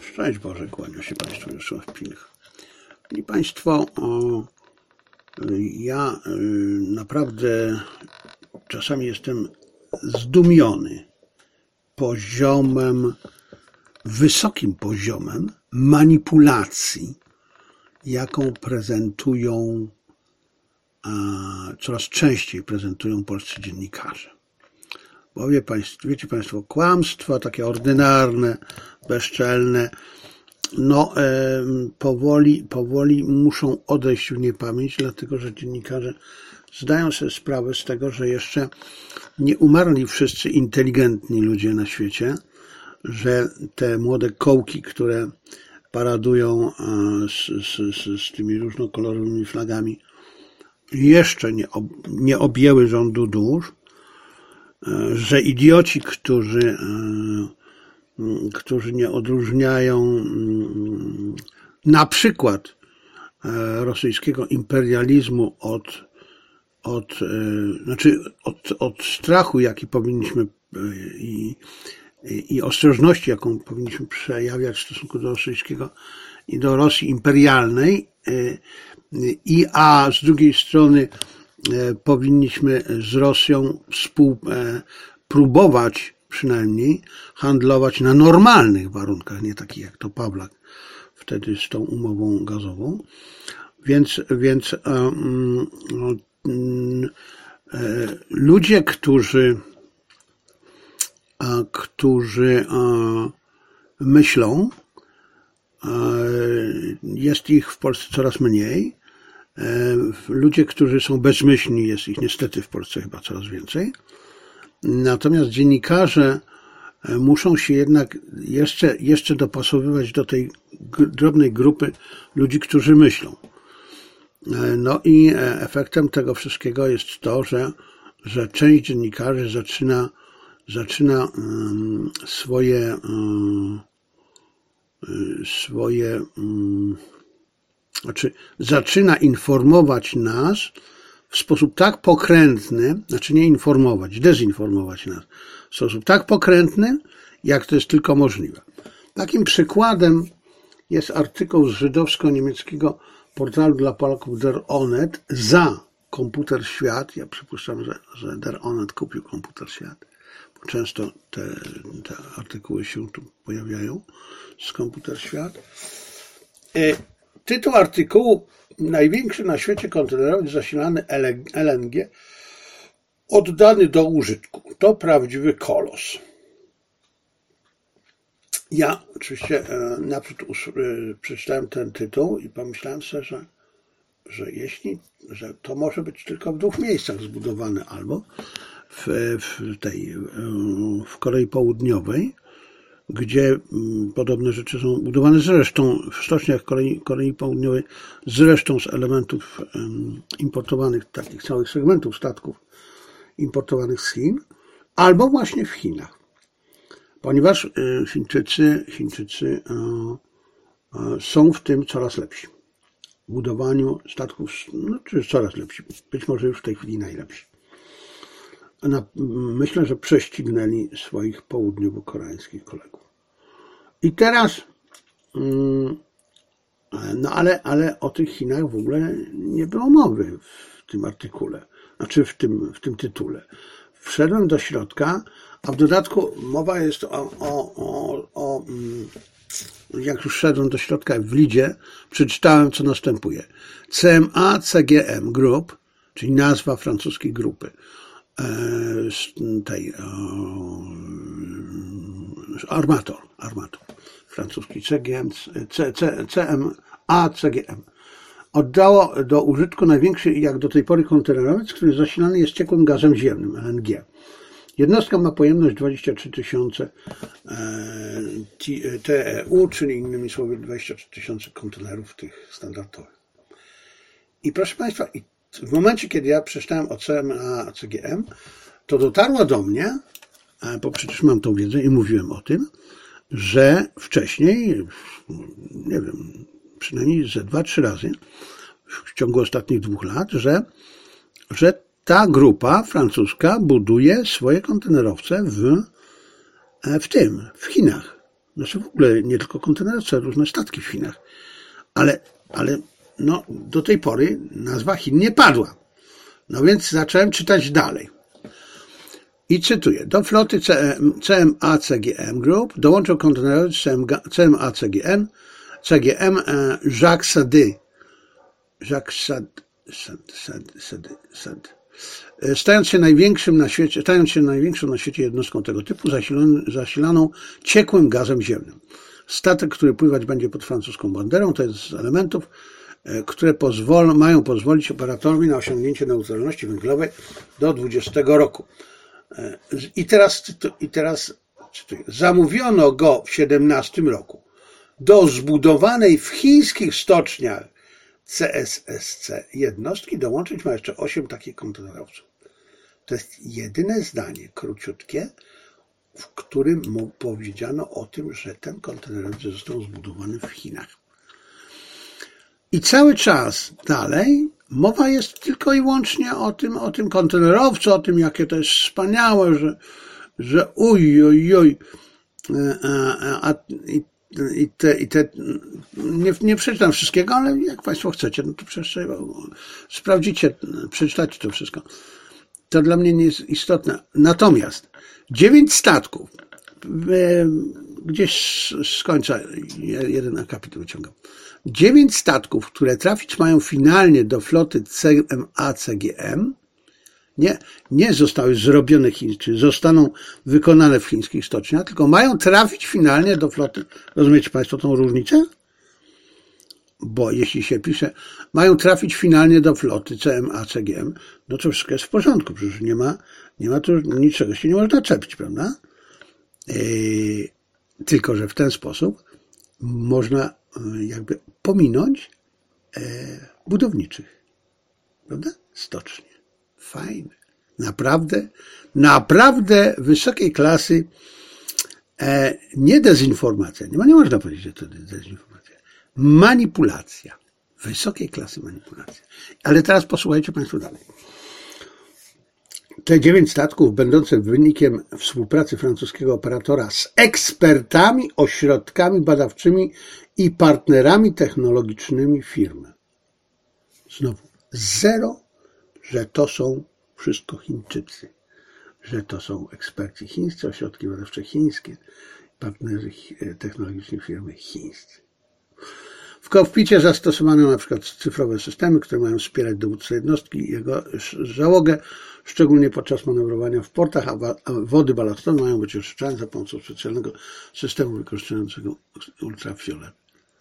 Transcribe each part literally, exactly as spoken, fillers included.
Szczęść Boże, kłaniam się Państwu już w pilnych. I Państwo, o, ja y, naprawdę czasami jestem zdumiony poziomem, wysokim poziomem manipulacji, jaką prezentują, a, coraz częściej prezentują polscy dziennikarze. Bo wie państwo, wiecie Państwo, kłamstwa takie ordynarne, bezczelne, no e, powoli, powoli muszą odejść w niepamięć, dlatego że dziennikarze zdają sobie sprawę z tego, że jeszcze nie umarli wszyscy inteligentni ludzie na świecie, że te młode kołki, które paradują z, z, z, z tymi różnokolorowymi flagami, jeszcze nie, ob, nie objęły rządu dusz, że idioci, którzy, którzy nie odróżniają na przykład rosyjskiego imperializmu od, od, znaczy od, od strachu, jaki powinniśmy i, i ostrożności, jaką powinniśmy przejawiać w stosunku do rosyjskiego i do Rosji imperialnej, i a z drugiej strony powinniśmy z Rosją współ, próbować przynajmniej handlować na normalnych warunkach, nie takich jak to Pawlak wtedy z tą umową gazową. Więc, więc um, um, ludzie, którzy, a, którzy a, myślą, a, jest ich w Polsce coraz mniej. Ludzie, którzy są bezmyślni, jest ich niestety w Polsce chyba coraz więcej. Natomiast dziennikarze muszą się jednak jeszcze, jeszcze dopasowywać do tej drobnej grupy ludzi, którzy myślą. No i efektem tego wszystkiego jest to, że, że część dziennikarzy zaczyna, zaczyna swoje, swoje Znaczy, zaczyna informować nas w sposób tak pokrętny, znaczy nie informować, dezinformować nas, w sposób tak pokrętny, jak to jest tylko możliwe. Takim przykładem jest artykuł z żydowsko-niemieckiego portalu dla Polaków Der Onet za Komputer Świat. Ja przypuszczam, że, że Der Onet kupił Komputer Świat, bo często te, te artykuły się tu pojawiają z Komputer Świat. Tytuł artykułu: największy na świecie kontenerowiec zasilany L N G oddany do użytku. To prawdziwy kolos. Ja oczywiście naprzód przeczytałem ten tytuł i pomyślałem sobie, że, że jeśli, że to może być tylko w dwóch miejscach zbudowane, albo w, w tej, w Korei Południowej, gdzie podobne rzeczy są budowane zresztą w stoczniach Korei, Korei Południowej, zresztą z elementów importowanych, takich całych segmentów statków importowanych z Chin, albo właśnie w Chinach. Ponieważ Chińczycy, Chińczycy są w tym coraz lepsi. W budowaniu statków, no, czy coraz lepsi, być może już w tej chwili najlepsi. Myślę, że prześcignęli swoich południowo-koreańskich kolegów. I teraz, no ale, ale o tych Chinach w ogóle nie było mowy w tym artykule, znaczy w tym, w tym tytule. Wszedłem do środka, a w dodatku mowa jest o, o, o, o jak już wszedłem do środka w lidzie, przeczytałem, co następuje. C M A C G M Group, czyli nazwa francuskiej grupy, tej Armator, Armator, francuski C G M, C, C, C M A C G M, oddało do użytku największy jak do tej pory kontenerowiec, który zasilany jest ciekłym gazem ziemnym, L N G. Jednostka ma pojemność dwadzieścia trzy tysiące T E U, czyli innymi słowy dwadzieścia trzy tysiące kontenerów tych standardowych. I proszę Państwa, w momencie, kiedy ja przeczytałem o C M A C G M, to dotarło do mnie, bo przecież mam tą wiedzę i mówiłem o tym, że wcześniej, nie wiem, przynajmniej ze dwa, trzy razy w ciągu ostatnich dwóch lat, że, że ta grupa francuska buduje swoje kontenerowce w, w tym, w Chinach. znaczy w ogóle nie tylko kontenerowce, różne statki w Chinach, ale, ale no, do tej pory nazwa Chin nie padła. No więc zacząłem czytać dalej. I cytuję. Do floty C M A C G M Group dołączył kontenerowiec C M A C G M, C G M Jacques Sade. Jacques Sade, Sade, Sade, Sade, Sade. Stając się największym na świecie, stając się największą na świecie jednostką tego typu, zasilaną, zasilaną ciekłym gazem ziemnym. Statek, który pływać będzie pod francuską banderą, to jest z elementów, które pozwol, mają pozwolić operatorowi na osiągnięcie neutralności węglowej do dwudziestego roku. I teraz, i teraz cytuję, zamówiono go w siedemnastym roku do zbudowanej w chińskich stoczniach C S S C jednostki dołączyć ma jeszcze osiem takich kontenerowców. To jest jedyne zdanie, króciutkie, w którym mu powiedziano o tym, że ten kontenerowiec został zbudowany w Chinach. I cały czas dalej mowa jest tylko i wyłącznie o tym, o tym kontenerowcu, o tym, jakie to jest wspaniałe, że, że uj, uj, uj. A, a, i, i te, i te nie, nie przeczytam wszystkiego, ale jak Państwo chcecie, no to przecież sprawdzicie, przeczytacie to wszystko. To dla mnie nie jest istotne. Natomiast dziewięć statków, gdzieś z końca jeden akapit wyciągam. Dziewięć statków, które trafić mają finalnie do floty C M A C G M, nie, nie zostały zrobione chińskie, zostaną wykonane w chińskich stoczniach, tylko mają trafić finalnie do floty. Rozumiecie Państwo tą różnicę? Bo jeśli się pisze, mają trafić finalnie do floty C M A C G M, no to wszystko jest w porządku, przecież nie ma, nie ma tu niczego się nie można czepić, prawda? Yy, tylko, że w ten sposób można jakby pominąć e, budowniczych, prawda? Stocznie. Fajne. Naprawdę, naprawdę wysokiej klasy e, nie dezinformacja. Nie, nie można powiedzieć, że to dezinformacja. Manipulacja. Wysokiej klasy manipulacja. Ale teraz posłuchajcie Państwo dalej. Te dziewięć statków, będące wynikiem współpracy francuskiego operatora z ekspertami, ośrodkami badawczymi i partnerami technologicznymi firmy. Znowu, zero, że to są wszystko Chińczycy, że to są eksperci chińscy, ośrodki badawcze chińskie, partnerzy technologiczni firmy chińscy. W kokpicie zastosowano na przykład cyfrowe systemy, które mają wspierać dowódcę jednostki i jego załogę, szczególnie podczas manewrowania w portach, a wody balastowe mają być oczyszczane za pomocą specjalnego systemu wykorzystującego ultrafiolet.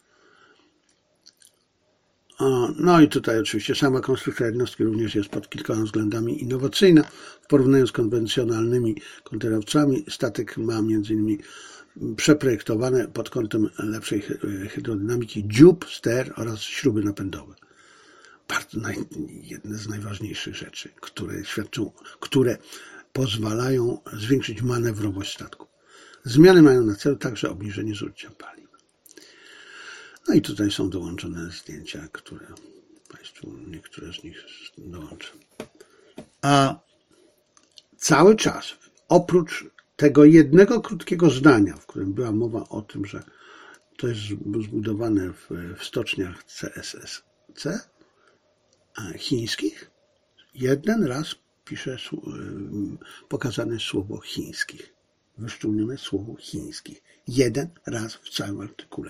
No i tutaj oczywiście sama konstrukcja jednostki również jest pod kilkoma względami innowacyjna. W porównaniu z konwencjonalnymi kontenerowcami statek ma między innymi przeprojektowane pod kątem lepszej hydrodynamiki dziób, ster oraz śruby napędowe. Bardzo naj, jedne z najważniejszych rzeczy, które świadczą, które pozwalają zwiększyć manewrowość statku. Zmiany mają na celu także obniżenie zużycia paliw. No i tutaj są dołączone zdjęcia, które Państwu niektóre z nich dołączę. A cały czas, oprócz tego jednego krótkiego zdania, w którym była mowa o tym, że to jest zbudowane w, w stoczniach C S S C chińskich, jeden raz pisze pokazane słowo chińskich, wyszczególnione słowo chińskich. Jeden raz w całym artykule.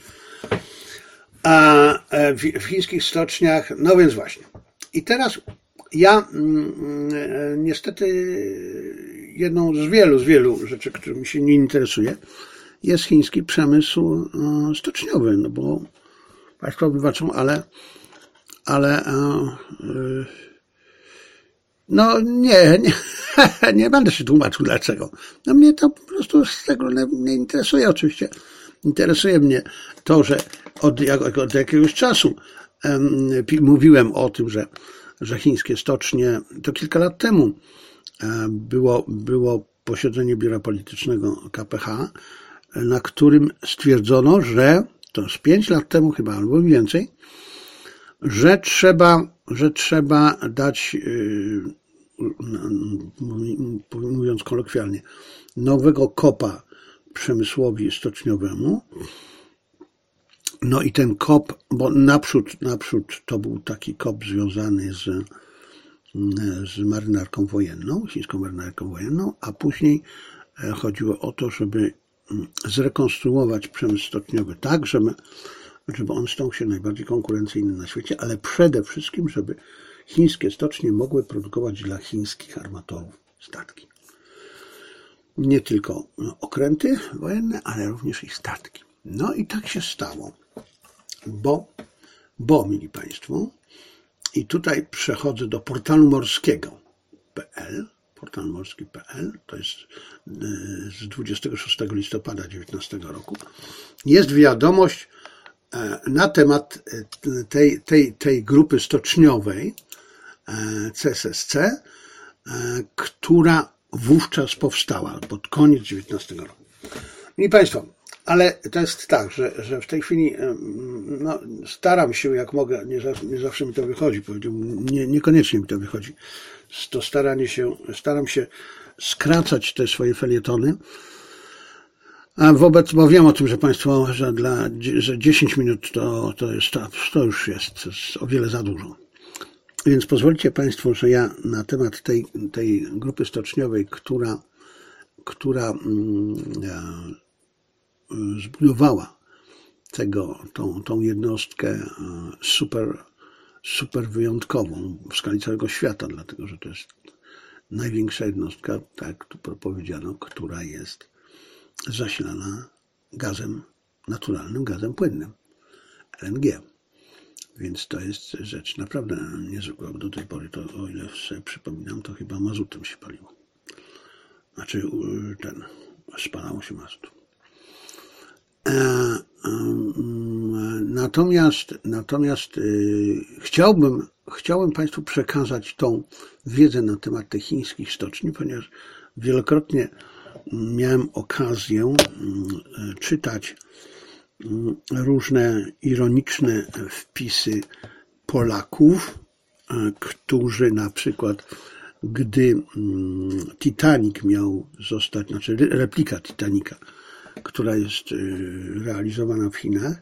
A w, w chińskich stoczniach, no więc właśnie. I teraz ja niestety jedną z wielu, z wielu rzeczy, którymi się nie interesuję, jest chiński przemysł stoczniowy, no bo Państwo wybaczą, ale ale no nie, nie, nie będę się tłumaczył dlaczego. No mnie to po prostu z tego nie interesuje oczywiście. Interesuje mnie to, że od, od jakiegoś czasu um, mówiłem o tym, że, że chińskie stocznie, to kilka lat temu um, było, było posiedzenie biura politycznego K P H, na którym stwierdzono, że to z pięć lat temu chyba, albo więcej, że trzeba, że trzeba dać, yy, mówiąc kolokwialnie, nowego kopa przemysłowi stoczniowemu. No i ten kop, bo naprzód, naprzód to był taki kop związany z, z marynarką wojenną, chińską marynarką wojenną, a później chodziło o to, żeby zrekonstruować przemysł stoczniowy tak, żeby, żeby on stał się najbardziej konkurencyjny na świecie, ale przede wszystkim, żeby chińskie stocznie mogły produkować dla chińskich armatorów statki. Nie tylko okręty wojenne, ale również i statki. No i tak się stało, bo, bo mieli Państwo, i tutaj przechodzę do portalu morskiego kropka p l, portal morski kropka p l, to jest z dwudziestego szóstego listopada dziewiętnastego roku, jest wiadomość na temat tej, tej, tej grupy stoczniowej C S S C, która wówczas powstała pod koniec dziewiętnastego roku. I Państwo, ale to jest tak, że, że w tej chwili no, staram się jak mogę, nie zawsze, nie zawsze mi to wychodzi, powiedziałbym, nie, niekoniecznie mi to wychodzi, to staranie się, staram się skracać te swoje felietony, a wobec, bo wiem o tym, że Państwo, że dla, że dziesięć minut to, to jest, to już jest, to jest o wiele za dużo. Więc pozwólcie Państwo, że ja na temat tej, tej grupy stoczniowej, która, która zbudowała tego, tą, tą jednostkę super, super wyjątkową w skali całego świata, dlatego że to jest największa jednostka, tak jak tu powiedziano, która jest zasilana gazem naturalnym, gazem płynnym, L N G. Więc to jest rzecz naprawdę niezwykła, bo do tej pory to, o ile sobie przypominam, to chyba mazutem się paliło. Znaczy ten, spalało się mazut. E, e, natomiast natomiast e, chciałbym, chciałbym Państwu przekazać tą wiedzę na temat tych chińskich stoczni, ponieważ wielokrotnie miałem okazję czytać różne ironiczne wpisy Polaków, którzy na przykład, gdy Titanic miał zostać, znaczy replika Titanica, która jest realizowana w Chinach,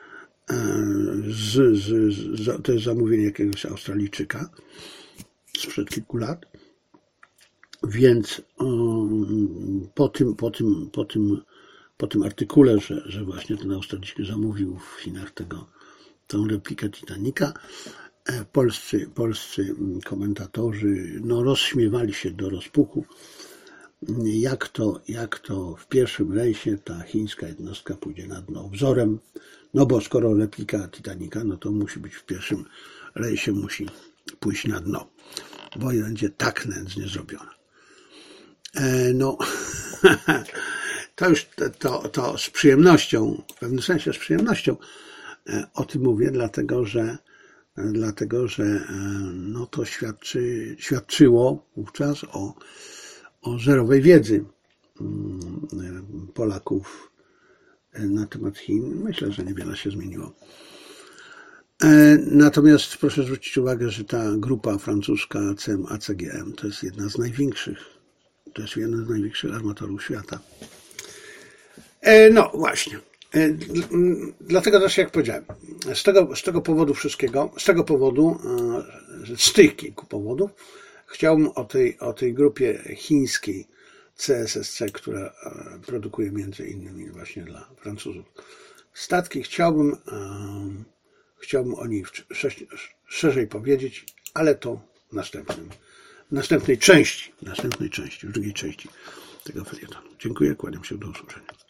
z, z, z, to jest zamówienie jakiegoś Australijczyka sprzed kilku lat, więc po tym, po tym, po tym Po tym artykule, że, że właśnie ten Australijczyk zamówił w Chinach tego, tą replikę Titanica, polscy, polscy komentatorzy no, rozśmiewali się do rozpuku, jak to, jak to w pierwszym rejsie ta chińska jednostka pójdzie na dno wzorem, no bo skoro replika Titanica, no to musi być w pierwszym rejsie, musi pójść na dno, bo będzie tak nędznie zrobiona. E, no... To już to, to z przyjemnością, w pewnym sensie z przyjemnością o tym mówię, dlatego że, dlatego, że no to świadczy, świadczyło wówczas o, o zerowej wiedzy Polaków na temat Chin. Myślę, że niewiele się zmieniło. Natomiast proszę zwrócić uwagę, że ta grupa francuska A C G M to jest jedna z największych, to jest jeden z największych armatorów świata. No właśnie, dlatego też jak powiedziałem, z tego, z tego powodu wszystkiego, z tego powodu, z tych kilku powodów chciałbym o tej, o tej grupie chińskiej C S S C, która produkuje między innymi właśnie dla Francuzów statki, chciałbym, chciałbym o niej szerzej powiedzieć, ale to w następnym, w następnej części, w następnej części, w drugiej części tego felietonu. Dziękuję, kłaniam się, do usłyszenia.